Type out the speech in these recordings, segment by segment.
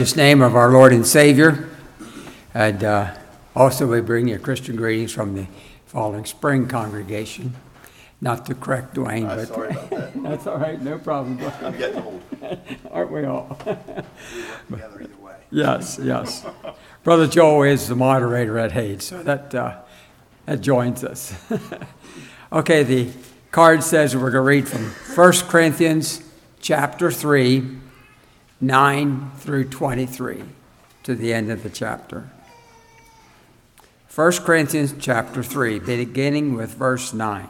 In the name of our Lord and Savior, and also we bring you Christian greetings from the Falling Spring congregation. Not to correct Dwayne, but sorry about that. That's all right, no problem. I'm getting old. Aren't we all? We work together either way. Yes. Brother Joel is the moderator at Hayes, so that joins us. Okay, the card says we're going to read from 1 Corinthians chapter 3, 9 through 23, to the end of the chapter. 1 Corinthians chapter 3, beginning with verse 9.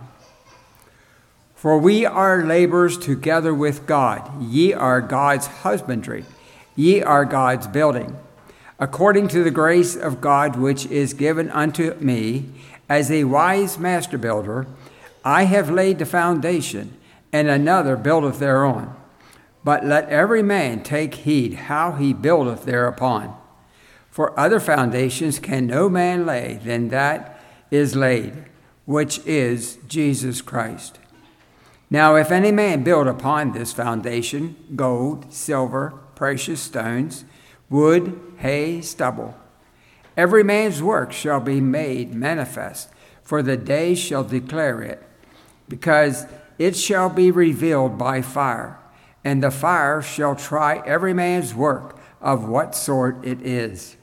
For we are laborers together with God. Ye are God's husbandry. Ye are God's building. According to the grace of God which is given unto me, as a wise master builder, I have laid the foundation, and another buildeth thereon. But let every man take heed how he buildeth thereupon. For other foundations can no man lay than that is laid, which is Jesus Christ. Now if any man build upon this foundation gold, silver, precious stones, wood, hay, stubble, every man's work shall be made manifest, for the day shall declare it, because it shall be revealed by fire, and the fire shall try every man's work of what sort it is.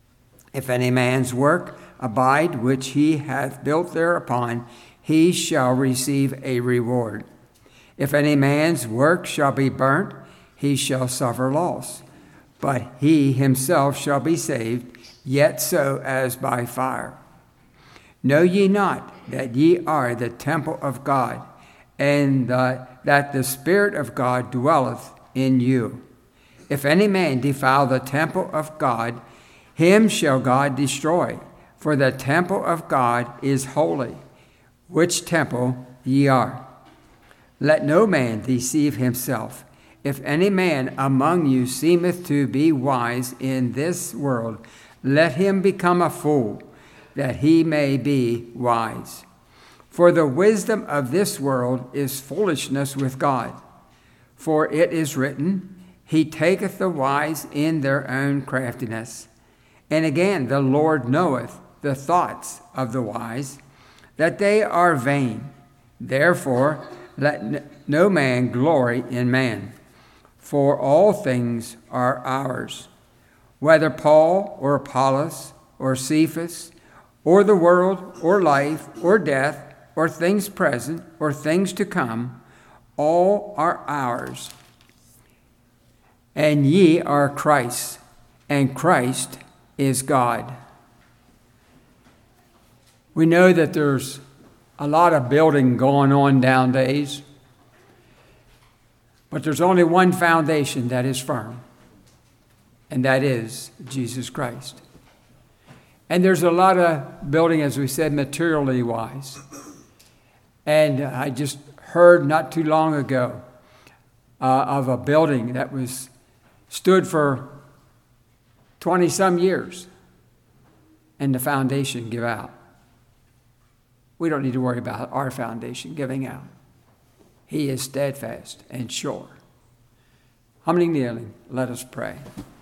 If any man's work abide which he hath built thereupon, he shall receive a reward. If any man's work shall be burnt, he shall suffer loss, but he himself shall be saved, yet so as by fire. Know ye not that ye are the temple of God, and that the Spirit of God dwelleth in you? If any man defile the temple of God, him shall God destroy, for the temple of God is holy, which temple ye are. Let no man deceive himself. If any man among you seemeth to be wise in this world, let him become a fool, that he may be wise. For the wisdom of this world is foolishness with God. For it is written, He taketh the wise in their own craftiness. And again, the Lord knoweth the thoughts of the wise, that they are vain. Therefore, let no man glory in man, for all things are ours, whether Paul or Apollos or Cephas or the world or life or death or things present or things to come, all are ours. And ye are Christ's, and Christ is God. We know that there's a lot of building going on nowadays, but there's only one foundation that is firm, and that is Jesus Christ. And there's a lot of building, as we said, materially wise. And I just heard not too long ago of a building that stood for 20-some years, and the foundation give out. We don't need to worry about our foundation giving out. He is steadfast and sure. Humbly kneeling, let us pray.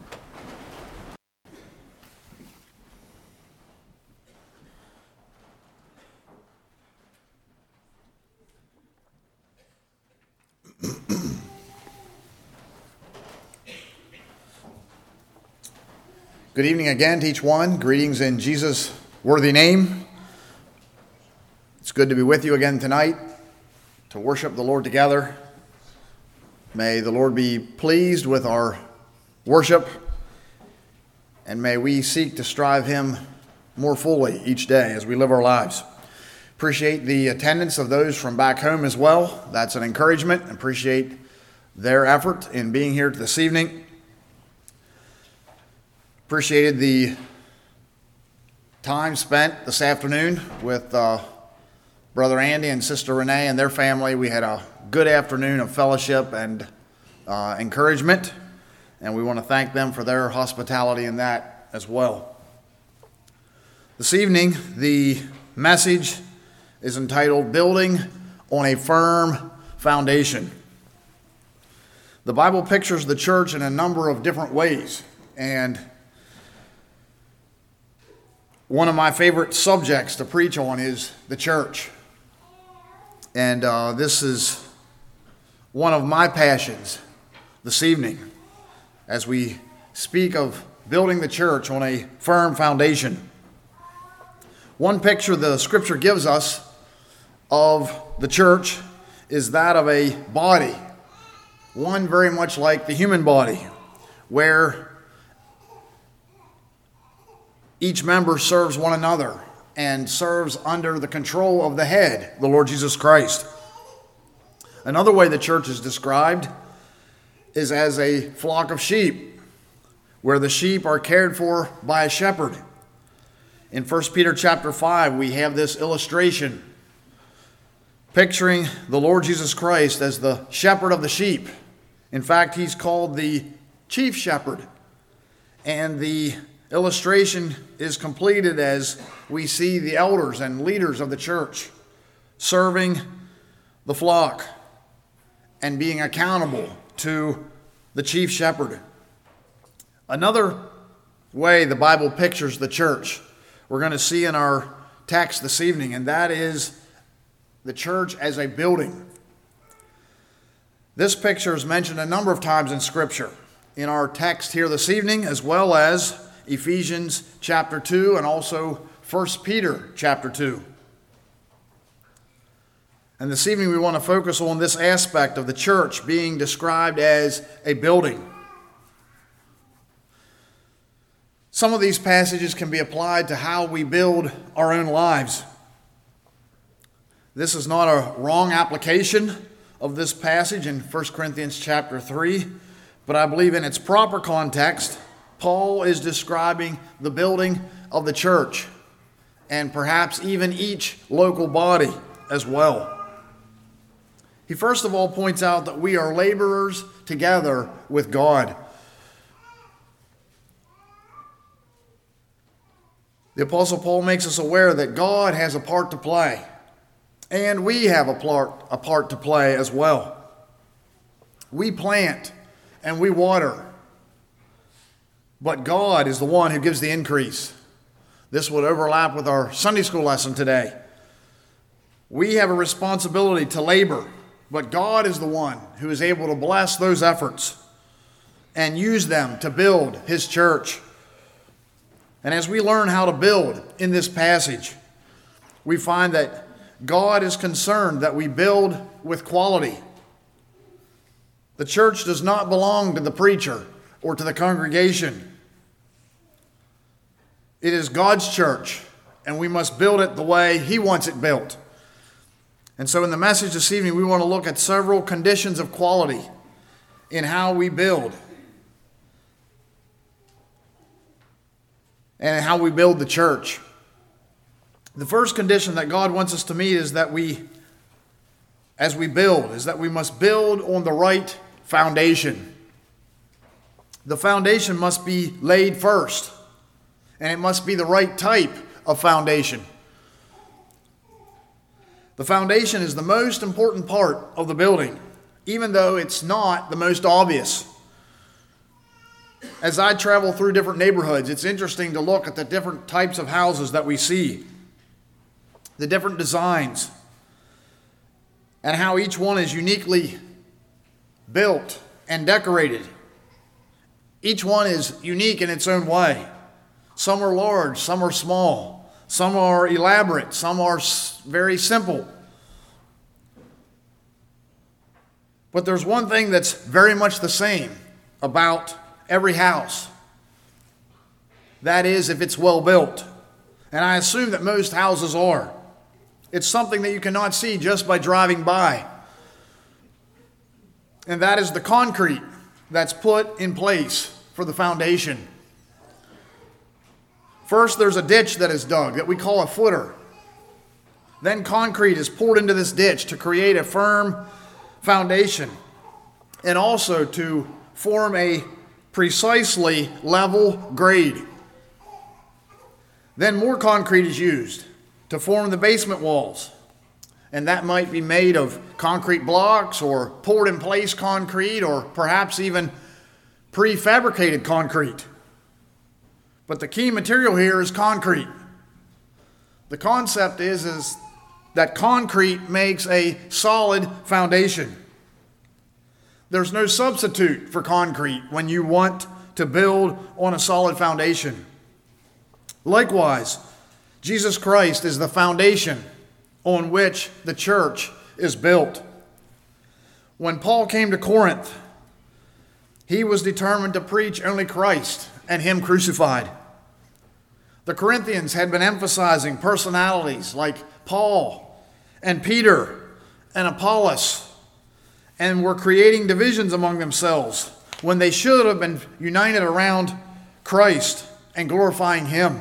Good evening again to each one. Greetings in Jesus' worthy name. It's good to be with you again tonight to worship the Lord together. May the Lord be pleased with our worship, and may we seek to strive Him more fully each day as we live our lives. Appreciate the attendance of those from back home as well. That's an encouragement. Appreciate their effort in being here this evening. Appreciated the time spent this afternoon with Brother Andy and Sister Renee and their family. We had a good afternoon of fellowship and encouragement, and we want to thank them for their hospitality in that as well. This evening, the message is entitled, Building on a Firm Foundation. The Bible pictures the church in a number of different ways. And one of my favorite subjects to preach on is the church. And this is one of my passions this evening as we speak of building the church on a firm foundation. One picture the scripture gives us of the church is that of a body, one very much like the human body, where each member serves one another and serves under the control of the head, the Lord Jesus Christ. Another way the church is described is as a flock of sheep, where the sheep are cared for by a shepherd. In 1 Peter chapter 5, we have this illustration picturing the Lord Jesus Christ as the shepherd of the sheep. In fact, he's called the chief shepherd. And the illustration is completed as we see the elders and leaders of the church serving the flock and being accountable to the chief shepherd. Another way the Bible pictures the church we're going to see in our text this evening, and that is the church as a building. This picture is mentioned a number of times in Scripture, in our text here this evening, as well as Ephesians chapter 2 and also 1 Peter chapter 2. And this evening we want to focus on this aspect of the church being described as a building. Some of these passages can be applied to how we build our own lives. This is not a wrong application of this passage in 1 Corinthians chapter 3, but I believe in its proper context, Paul is describing the building of the church and perhaps even each local body as well. He first of all points out that we are laborers together with God. The Apostle Paul makes us aware that God has a part to play, and we have a part to play as well. We plant and we water, but God is the one who gives the increase. This would overlap with our Sunday school lesson today. We have a responsibility to labor, but God is the one who is able to bless those efforts and use them to build His church. And as we learn how to build in this passage, we find that God is concerned that we build with quality. The church does not belong to the preacher or to the congregation. It is God's church, and we must build it the way He wants it built. And so in the message this evening, we want to look at several conditions of quality in how we build and how we build the church. The first condition that God wants us to meet is that as we build, is that we must build on the right foundation. The foundation must be laid first, and it must be the right type of foundation. The foundation is the most important part of the building, even though it's not the most obvious. As I travel through different neighborhoods, it's interesting to look at the different types of houses that we see, the different designs, and how each one is uniquely built and decorated. Each one is unique in its own way. Some are large, some are small, some are elaborate, some are very simple. But there's one thing that's very much the same about every house. That is, if it's well built. And I assume that most houses are. It's something that you cannot see just by driving by. And that is the concrete that's put in place for the foundation. First, there's a ditch that is dug that we call a footer. Then concrete is poured into this ditch to create a firm foundation and also to form a precisely level grade. Then more concrete is used to form the basement walls. And that might be made of concrete blocks or poured in place concrete or perhaps even prefabricated concrete. But the key material here is concrete. The concept is that concrete makes a solid foundation. There's no substitute for concrete when you want to build on a solid foundation. Likewise, Jesus Christ is the foundation on which the church is built. When Paul came to Corinth, he was determined to preach only Christ and Him crucified. The Corinthians had been emphasizing personalities like Paul and Peter and Apollos, and were creating divisions among themselves when they should have been united around Christ and glorifying Him.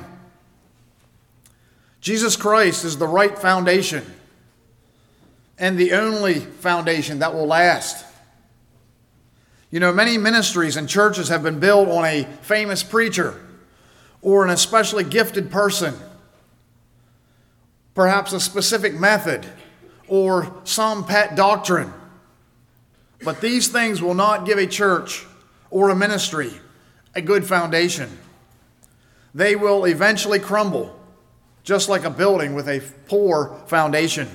Jesus Christ is the right foundation and the only foundation that will last. You know, many ministries and churches have been built on a famous preacher or an especially gifted person, perhaps a specific method or some pet doctrine. But these things will not give a church or a ministry a good foundation. They will eventually crumble, just like a building with a poor foundation.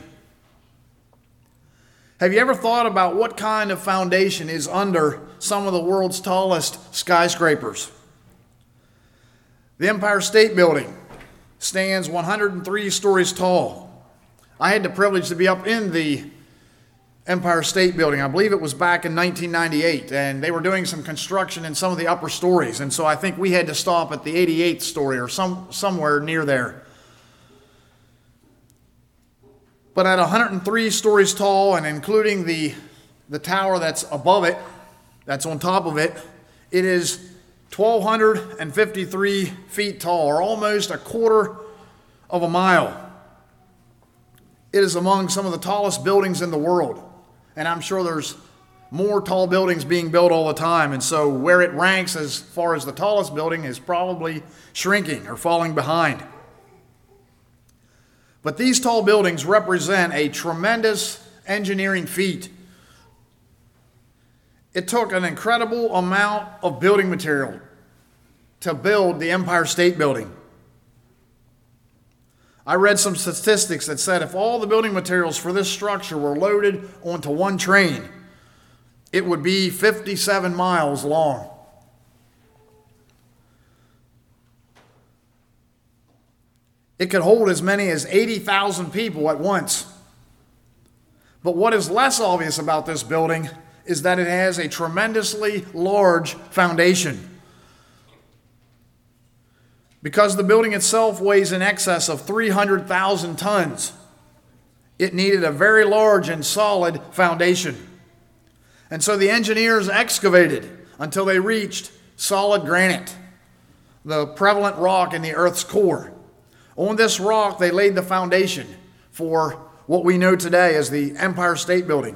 Have you ever thought about what kind of foundation is under some of the world's tallest skyscrapers? The Empire State Building stands 103 stories tall. I had the privilege to be up in the Empire State Building. I believe it was back in 1998, and they were doing some construction in some of the upper stories, and so I think we had to stop at the 88th story or somewhere near there. But at 103 stories tall, and including the tower that's above it, that's on top of it, it is 1,253 feet tall, or almost a quarter of a mile. It is among some of the tallest buildings in the world. And I'm sure there's more tall buildings being built all the time. And so where it ranks as far as the tallest building is probably shrinking or falling behind. But these tall buildings represent a tremendous engineering feat. It took an incredible amount of building material to build the Empire State Building. I read some statistics that said if all the building materials for this structure were loaded onto one train, it would be 57 miles long. It could hold as many as 80,000 people at once. But what is less obvious about this building is that it has a tremendously large foundation. Because the building itself weighs in excess of 300,000 tons, it needed a very large and solid foundation. And so the engineers excavated until they reached solid granite, the prevalent rock in the Earth's core. On this rock, they laid the foundation for what we know today as the Empire State Building.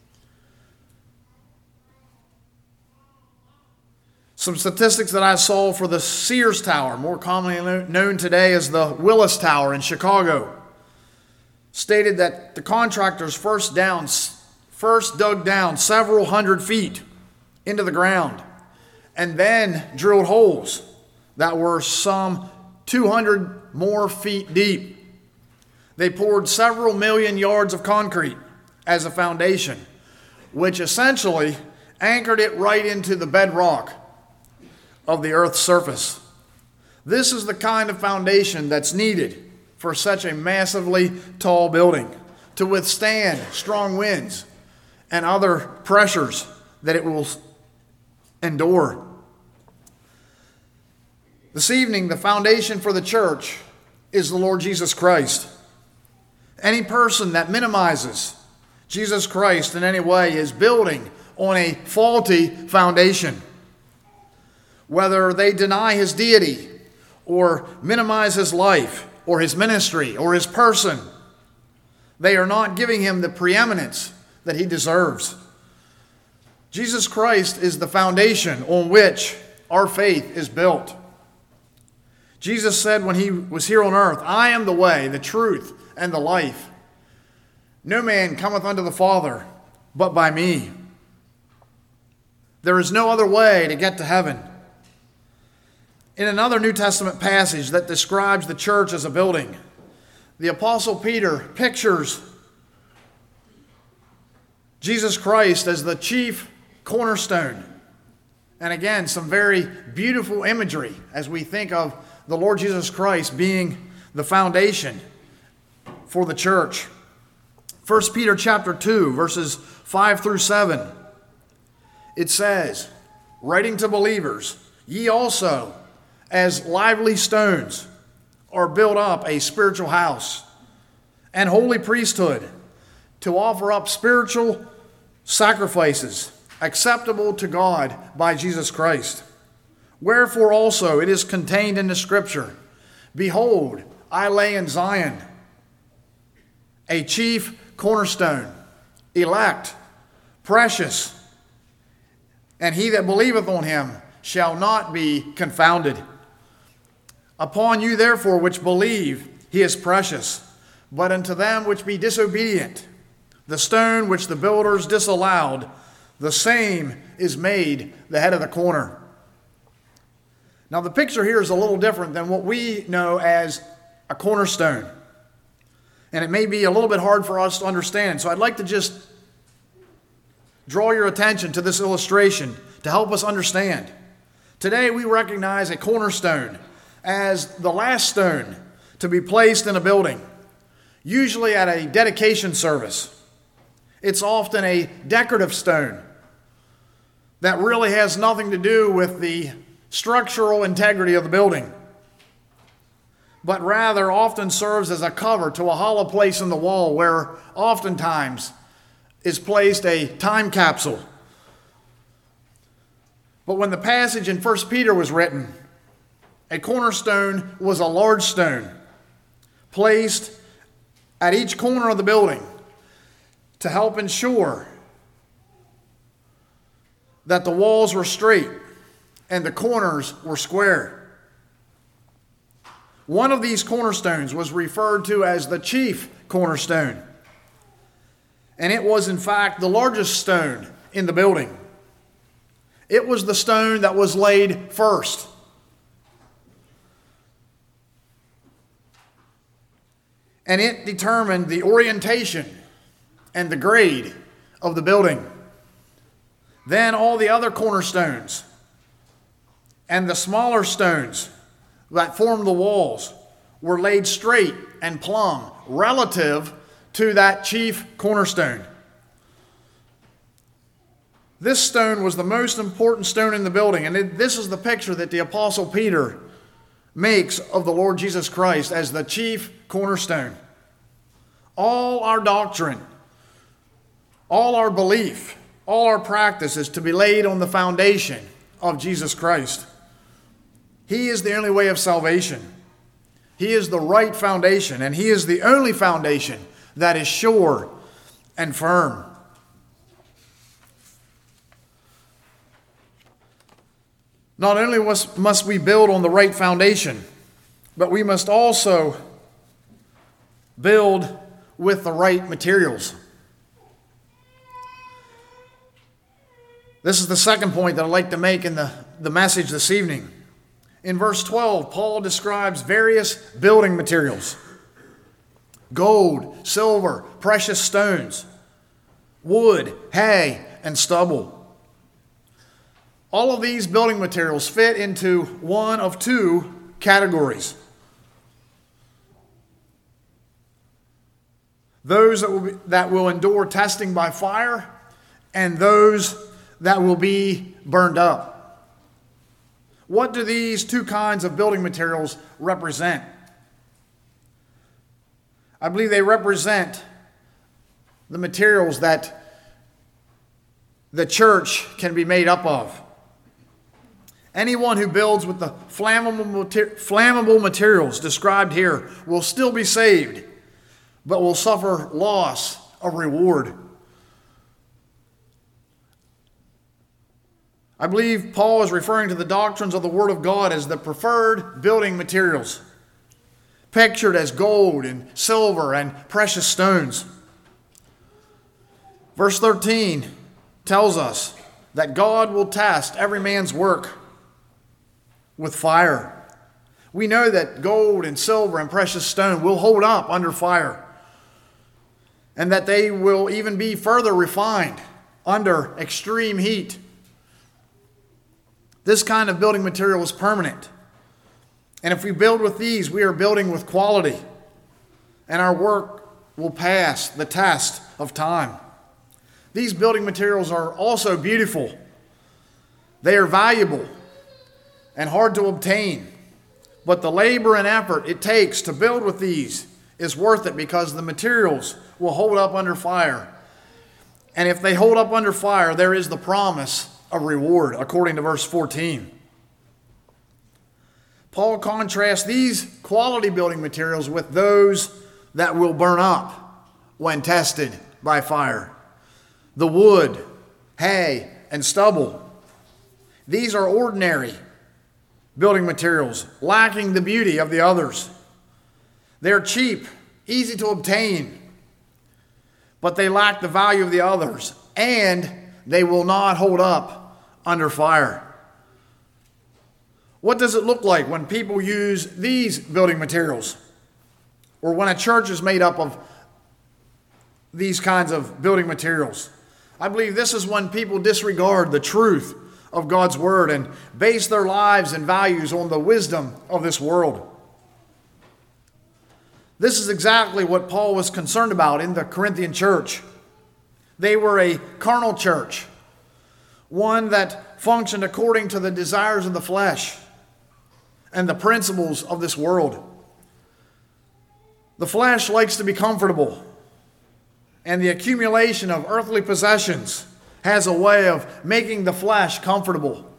Some statistics that I saw for the Sears Tower, more commonly known today as the Willis Tower in Chicago, stated that the contractors first dug down several hundred feet into the ground and then drilled holes that were some 200 more feet deep. They poured several million yards of concrete as a foundation, which essentially anchored it right into the bedrock of the Earth's surface. This is the kind of foundation that's needed for such a massively tall building to withstand strong winds and other pressures that it will endure. This evening, the foundation for the church is the Lord Jesus Christ. Any person that minimizes Jesus Christ in any way is building on a faulty foundation. Whether they deny His deity or minimize His life or His ministry or His person, they are not giving Him the preeminence that He deserves. Jesus Christ is the foundation on which our faith is built. Jesus said when He was here on earth, "I am the way, the truth, and the life. No man cometh unto the Father but by me." There is no other way to get to heaven. In another New Testament passage that describes the church as a building, the Apostle Peter pictures Jesus Christ as the chief cornerstone. And again, some very beautiful imagery as we think of the Lord Jesus Christ being the foundation for the church. 1 Peter chapter 2, verses 5 through 7. It says, writing to believers, ye also, as lively stones, are built up a spiritual house and holy priesthood, to offer up spiritual sacrifices acceptable to God by Jesus Christ. Wherefore also it is contained in the Scripture, behold, I lay in Zion a chief cornerstone, elect, precious, and he that believeth on him shall not be confounded. Upon you therefore which believe, he is precious. But unto them which be disobedient, the stone which the builders disallowed, the same is made the head of the corner. Now the picture here is a little different than what we know as a cornerstone. And it may be a little bit hard for us to understand. So I'd like to just draw your attention to this illustration to help us understand. Today we recognize a cornerstone as the last stone to be placed in a building, usually at a dedication service. It's often a decorative stone that really has nothing to do with the structural integrity of the building, but rather often serves as a cover to a hollow place in the wall where oftentimes is placed a time capsule. But when the passage in 1 Peter was written, a cornerstone was a large stone placed at each corner of the building to help ensure that the walls were straight and the corners were square. One of these cornerstones was referred to as the chief cornerstone, and it was in fact the largest stone in the building. It was the stone that was laid first. And it determined the orientation and the grade of the building. Then all the other cornerstones and the smaller stones that formed the walls were laid straight and plumb relative to that chief cornerstone. This stone was the most important stone in the building, and this is the picture that the Apostle Peter makes of the Lord Jesus Christ as the chief cornerstone. All our doctrine, all our belief, all our practice is to be laid on the foundation of Jesus Christ. He is the only way of salvation. He is the right foundation, and He is the only foundation that is sure and firm. Not only must we build on the right foundation, but we must also build with the right materials. This is the second point that I'd like to make in the message this evening. In verse 12, Paul describes various building materials: gold, silver, precious stones, wood, hay, and stubble. All of these building materials fit into one of two categories. Those that will endure testing by fire, and those that will be burned up. What do these two kinds of building materials represent? I believe they represent the materials that the church can be made up of. Anyone who builds with the flammable materials described here will still be saved, but will suffer loss of reward. I believe Paul is referring to the doctrines of the Word of God as the preferred building materials, pictured as gold and silver and precious stones. Verse 13 tells us that God will test every man's work with fire. We know that gold and silver and precious stone will hold up under fire, and that they will even be further refined under extreme heat. This kind of building material is permanent. And if we build with these, we are building with quality, and our work will pass the test of time. These building materials are also beautiful. They are valuable and hard to obtain. But the labor and effort it takes to build with these is worth it, because the materials will hold up under fire. And if they hold up under fire, there is the promise of reward, according to verse 14. Paul contrasts these quality building materials with those that will burn up when tested by fire. The wood, hay, and stubble. These are ordinary building materials, lacking the beauty of the others. They're cheap, easy to obtain, but they lack the value of the others, and they will not hold up under fire. What does it look like when people use these building materials, or when a church is made up of these kinds of building materials? I believe this is when people disregard the truth of God's word and base their lives and values on the wisdom of this world. This is exactly what Paul was concerned about in the Corinthian church. They were a carnal church, one that functioned according to the desires of the flesh and the principles of this world. The flesh likes to be comfortable, and the accumulation of earthly possessions has a way of making the flesh comfortable.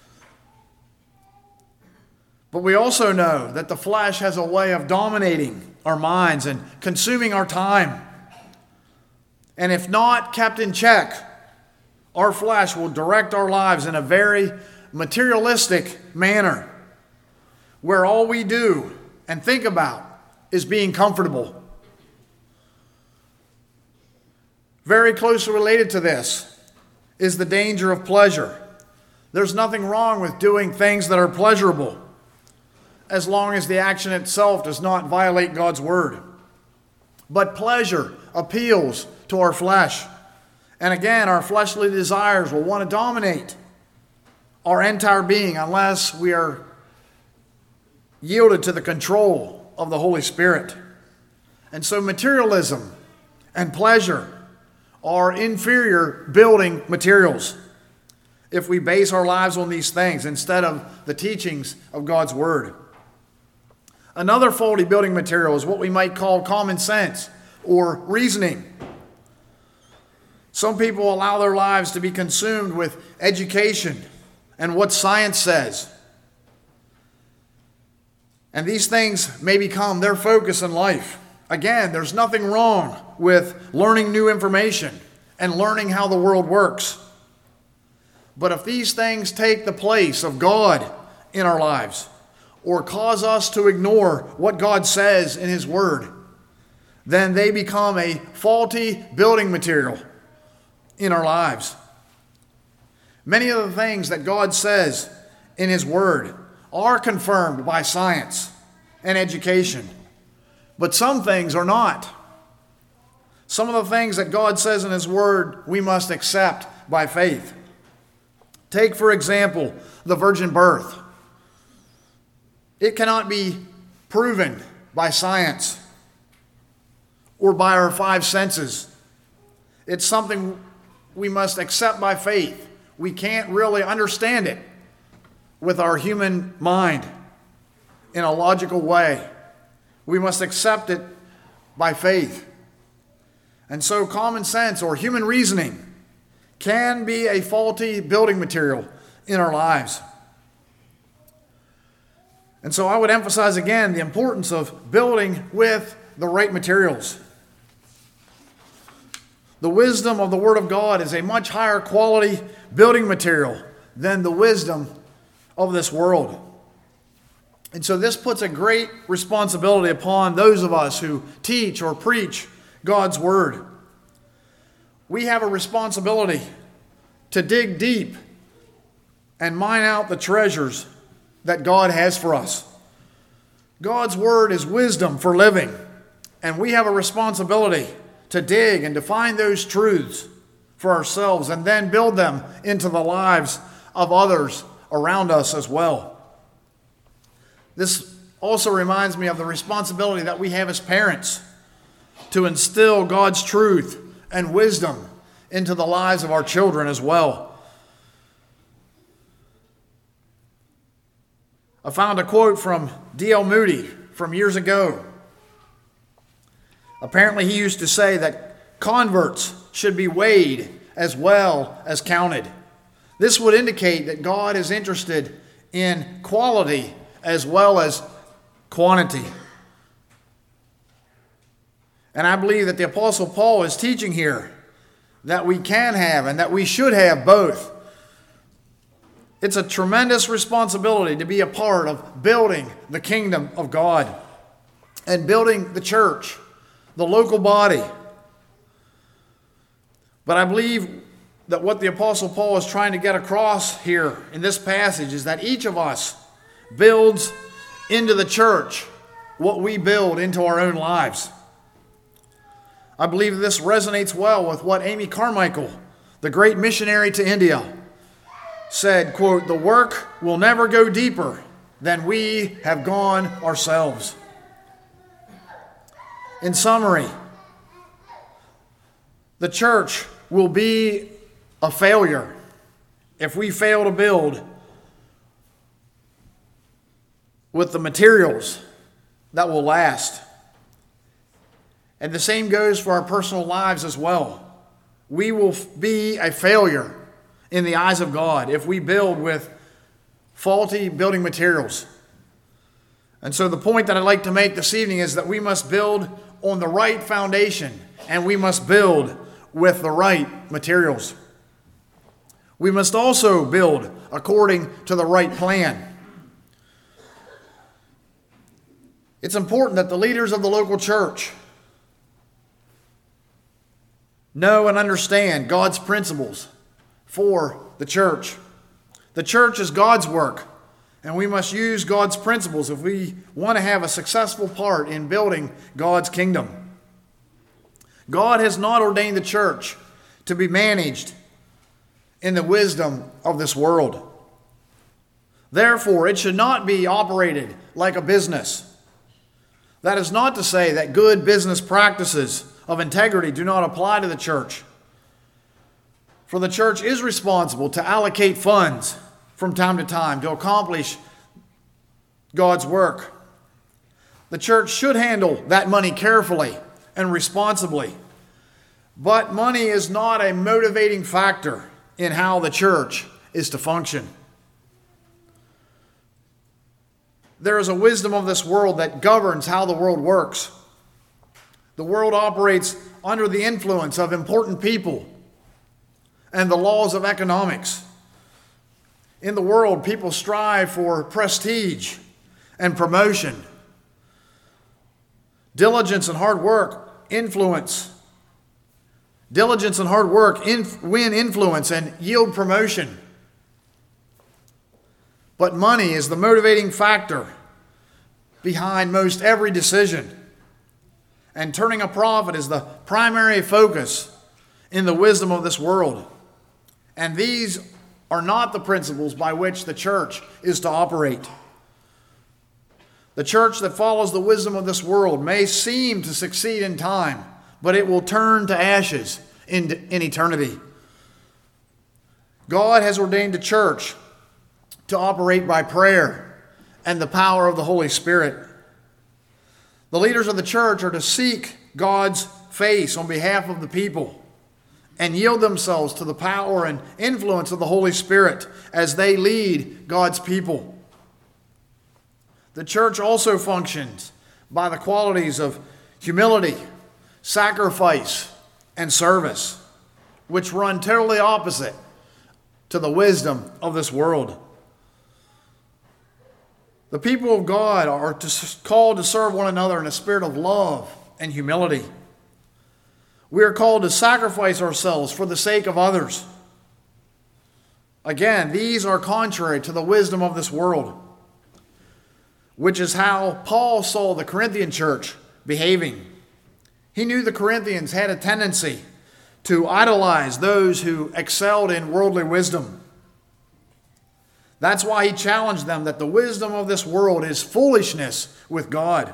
But we also know that the flesh has a way of dominating our minds and consuming our time. And if not kept in check, our flesh will direct our lives in a very materialistic manner, where all we do and think about is being comfortable. Very closely related to this is the danger of pleasure. There's nothing wrong with doing things that are pleasurable, as long as the action itself does not violate God's word. But pleasure appeals to our flesh. And again, our fleshly desires will want to dominate our entire being unless we are yielded to the control of the Holy Spirit. And so materialism and pleasure are inferior building materials if we base our lives on these things instead of the teachings of God's word. Another faulty building material is what we might call common sense or reasoning. Some people allow their lives to be consumed with education and what science says. And these things may become their focus in life. Again, there's nothing wrong with learning new information and learning how the world works. But if these things take the place of God in our lives, or cause us to ignore what God says in His Word, then they become a faulty building material in our lives. Many of the things that God says in His Word are confirmed by science and education, but some things are not. Some of the things that God says in His Word we must accept by faith. Take, for example, the virgin birth. It cannot be proven by science or by our five senses. It's something we must accept by faith. We can't really understand it with our human mind in a logical way. We must accept it by faith. And so common sense or human reasoning can be a faulty building material in our lives. And so I would emphasize again the importance of building with the right materials. The wisdom of the Word of God is a much higher quality building material than the wisdom of this world. And so this puts a great responsibility upon those of us who teach or preach God's Word. We have a responsibility to dig deep and mine out the treasures that God has for us. God's word is wisdom for living, and we have a responsibility to dig and to find those truths for ourselves and then build them into the lives of others around us as well. This also reminds me of the responsibility that we have as parents to instill God's truth and wisdom into the lives of our children as well. I found a quote from D.L. Moody from years ago. Apparently he used to say that converts should be weighed as well as counted. This would indicate that God is interested in quality as well as quantity. And I believe that the Apostle Paul is teaching here that we can have and that we should have both. It's a tremendous responsibility to be a part of building the kingdom of God and building the church, the local body. But I believe that what the Apostle Paul is trying to get across here in this passage is that each of us builds into the church what we build into our own lives. I believe this resonates well with what Amy Carmichael, the great missionary to India, said, quote, "The work will never go deeper than we have gone ourselves." In summary, the church will be a failure if we fail to build with the materials that will last. And the same goes for our personal lives as well. We will be a failure in the eyes of God if we build with faulty building materials. And so the point that I'd like to make this evening is that we must build on the right foundation, and we must build with the right materials. We must also build according to the right plan. It's important that the leaders of the local church know and understand God's principles for the church. The church is God's work, and we must use God's principles if we want to have a successful part in building God's kingdom. God has not ordained the church to be managed in the wisdom of this world. Therefore, it should not be operated like a business. That is not to say that good business practices of integrity do not apply to the church. For the church is responsible to allocate funds from time to time to accomplish God's work. The church should handle that money carefully and responsibly. But money is not a motivating factor in how the church is to function. There is a wisdom of this world that governs how the world works. The world operates under the influence of important people and the laws of economics. In the world, people strive for prestige and promotion. Diligence and hard work win influence and yield promotion. But money is the motivating factor behind most every decision. And turning a profit is the primary focus in the wisdom of this world. And these are not the principles by which the church is to operate. The church that follows the wisdom of this world may seem to succeed in time, but it will turn to ashes in eternity. God has ordained the church to operate by prayer and the power of the Holy Spirit. The leaders of the church are to seek God's face on behalf of the people and yield themselves to the power and influence of the Holy Spirit as they lead God's people. The church also functions by the qualities of humility, sacrifice, and service, which run totally opposite to the wisdom of this world. The people of God are called to serve one another in a spirit of love and humility. We are called to sacrifice ourselves for the sake of others. Again, these are contrary to the wisdom of this world. which is how Paul saw the Corinthian church behaving. He knew the Corinthians had a tendency to idolize those who excelled in worldly wisdom. That's why he challenged them that the wisdom of this world is foolishness with God.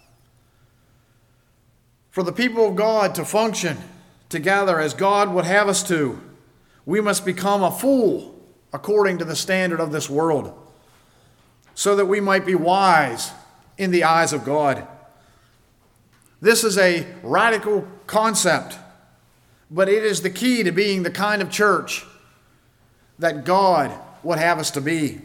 For the people of God to function together as God would have us to, we must become a fool according to the standard of this world, so that we might be wise in the eyes of God. This is a radical concept, but it is the key to being the kind of church that God would have us to be.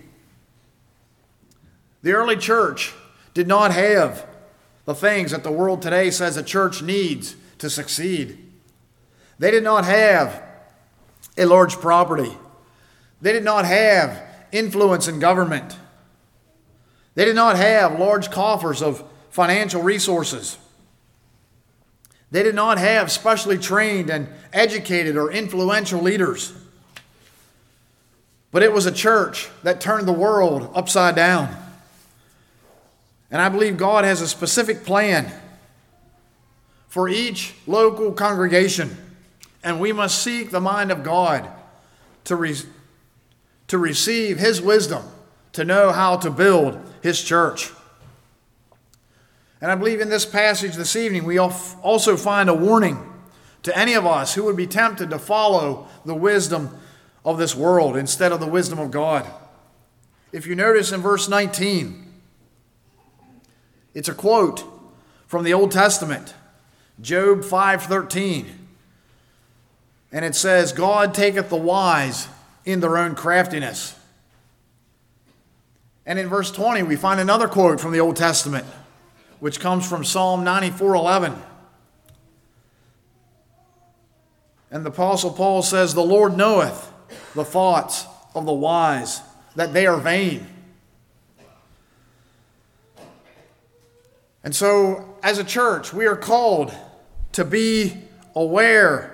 The early church did not have the things that the world today says a church needs to succeed. They did not have a large property. They did not have influence in government. They did not have large coffers of financial resources. They did not have specially trained and educated or influential leaders. But it was a church that turned the world upside down. And I believe God has a specific plan for each local congregation. And we must seek the mind of God to receive His wisdom, to know how to build His church. And I believe in this passage this evening, we also find a warning to any of us who would be tempted to follow the wisdom of this world instead of the wisdom of God. If you notice in verse 19, it's a quote from the Old Testament, Job 5:13. And it says, God taketh the wise in their own craftiness. And in verse 20, we find another quote from the Old Testament, which comes from Psalm 94:11. And the Apostle Paul says, the Lord knoweth the thoughts of the wise, that they are vain. And so, as a church, we are called to be aware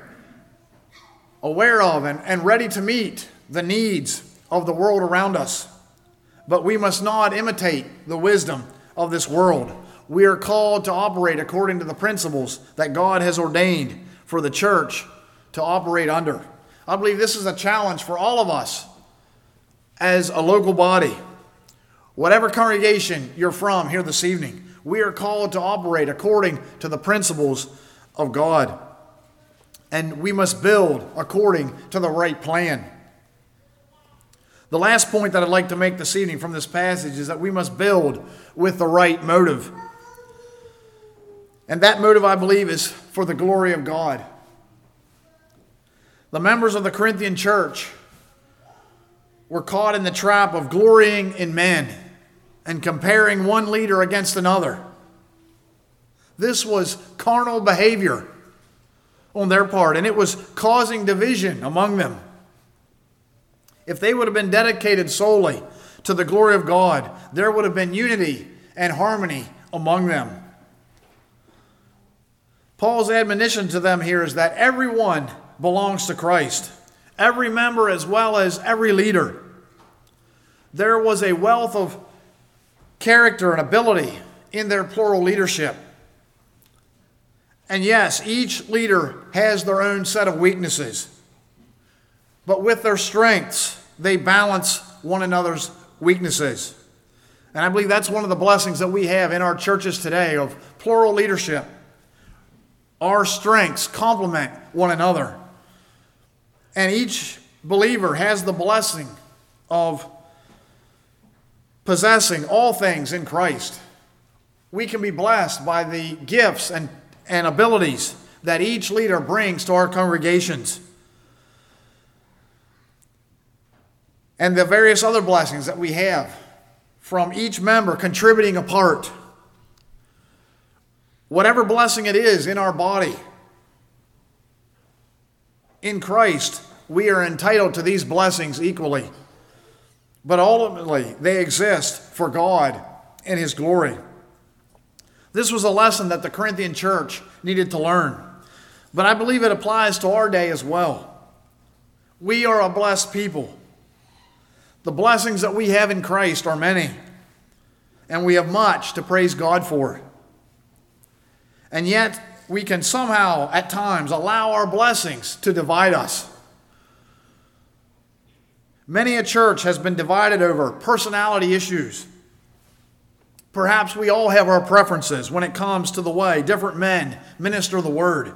of and ready to meet the needs of the world around us. But we must not imitate the wisdom of this world. We are called to operate according to the principles that God has ordained for the church to operate under. I believe this is a challenge for all of us as a local body. Whatever congregation you're from here this evening, we are called to operate according to the principles of God. And we must build according to the right plan. The last point that I'd like to make this evening from this passage is that we must build with the right motive. And that motive, I believe, is for the glory of God. The members of the Corinthian church were caught in the trap of glorying in men and comparing one leader against another. This was carnal behavior on their part, and it was causing division among them. If they would have been dedicated solely to the glory of God, there would have been unity and harmony among them. Paul's admonition to them here is that everyone belongs to Christ, every member as well as every leader. There was a wealth of character and ability in their plural leadership. And yes, each leader has their own set of weaknesses. But with their strengths, they balance one another's weaknesses. And I believe that's one of the blessings that we have in our churches today of plural leadership. Our strengths complement one another. And each believer has the blessing of possessing all things in Christ. We can be blessed by the gifts and abilities that each leader brings to our congregations. And the various other blessings that we have from each member contributing a part. Whatever blessing it is in our body, in Christ, we are entitled to these blessings equally. But ultimately, they exist for God and His glory. This was a lesson that the Corinthian church needed to learn. But I believe it applies to our day as well. We are a blessed people. The blessings that we have in Christ are many. and we have much to praise God for. And yet, we can somehow, at times, allow our blessings to divide us. Many a church has been divided over personality issues. Perhaps we all have our preferences when it comes to the way different men minister the word.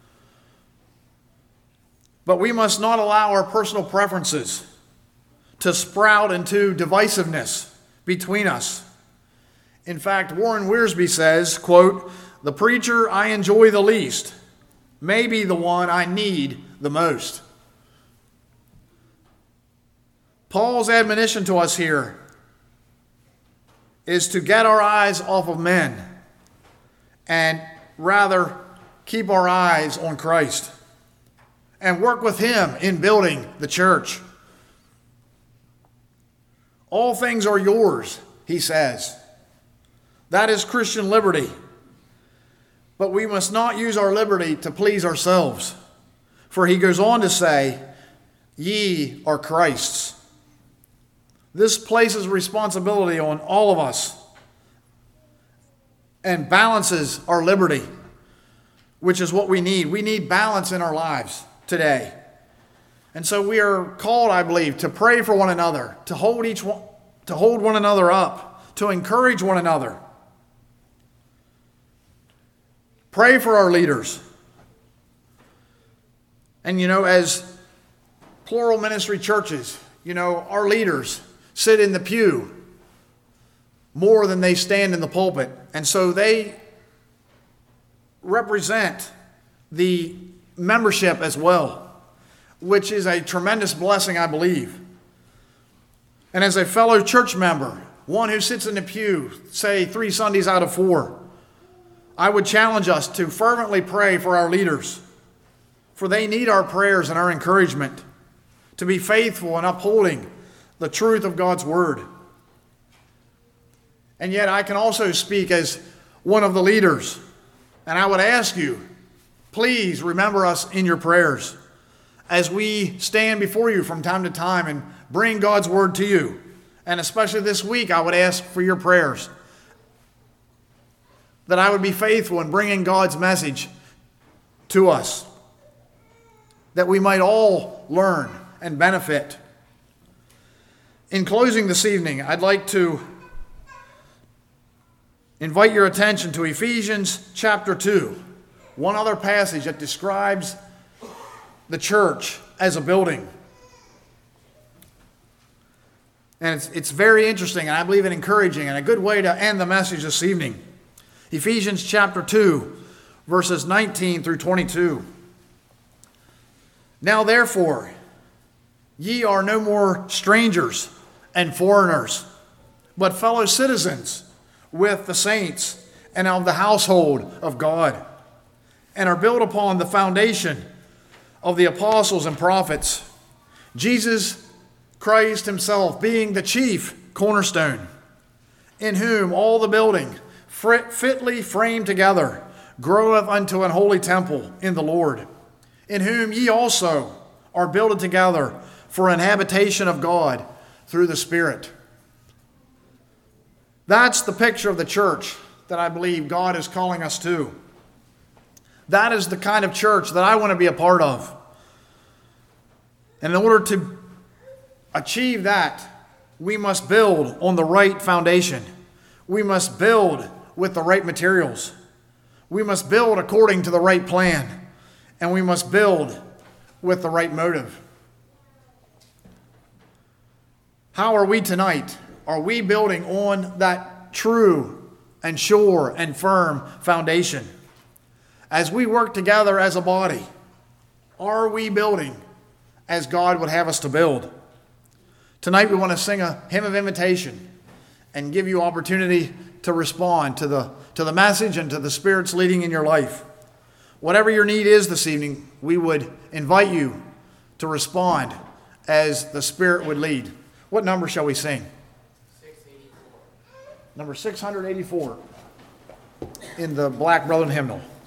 But we must not allow our personal preferences to sprout into divisiveness between us. In fact, Warren Wiersbe says, quote, "The preacher I enjoy the least may be the one I need the most." Paul's admonition to us here is to get our eyes off of men and rather keep our eyes on Christ and work with Him in building the church. All things are yours, he says. That is Christian liberty. But we must not use our liberty to please ourselves. For he goes on to say, "Ye are Christ's." This places responsibility on all of us and balances our liberty, which is what we need. We need balance in our lives today. And so we are called, I believe, to pray for one another, to hold one another up, to encourage one another. Pray for our leaders. And as plural ministry churches, our leaders sit in the pew more than they stand in the pulpit. And so they represent the membership as well, which is a tremendous blessing, I believe. And as a fellow church member, one who sits in the pew, say 3 Sundays out of 4, I would challenge us to fervently pray for our leaders, for they need our prayers and our encouragement to be faithful in upholding the truth of God's word. And yet I can also speak as one of the leaders, and I would ask you, please remember us in your prayers as we stand before you from time to time and bring God's word to you. And especially this week, I would ask for your prayers, that I would be faithful in bringing God's message to us, that we might all learn and benefit. In closing this evening, I'd like to invite your attention to Ephesians chapter 2, one other passage that describes the church as a building. And it's very interesting, and I believe it encouraging, and a good way to end the message this evening. Ephesians chapter 2, verses 19 through 22. "Now therefore, ye are no more strangers and foreigners, but fellow citizens with the saints and of the household of God, and are built upon the foundation of the apostles and prophets, Jesus Christ himself being the chief cornerstone, in whom all the building fitly framed together groweth unto an holy temple in the Lord, in whom ye also are builded together for an habitation of God through the Spirit." That's the picture of the church that I believe God is calling us to. That is the kind of church that I want to be a part of. And in order to achieve that, we must build on the right foundation. We must build with the right materials. We must build according to the right plan. And we must build with the right motive. How are we tonight? Are we building on that true and sure and firm foundation? As we work together as a body, are we building as God would have us to build? Tonight we want to sing a hymn of invitation and give you opportunity to respond to the message and to the Spirit's leading in your life. Whatever your need is this evening, we would invite you to respond as the Spirit would lead. What number shall we sing? 684. Number 684 in the Black Brethren hymnal.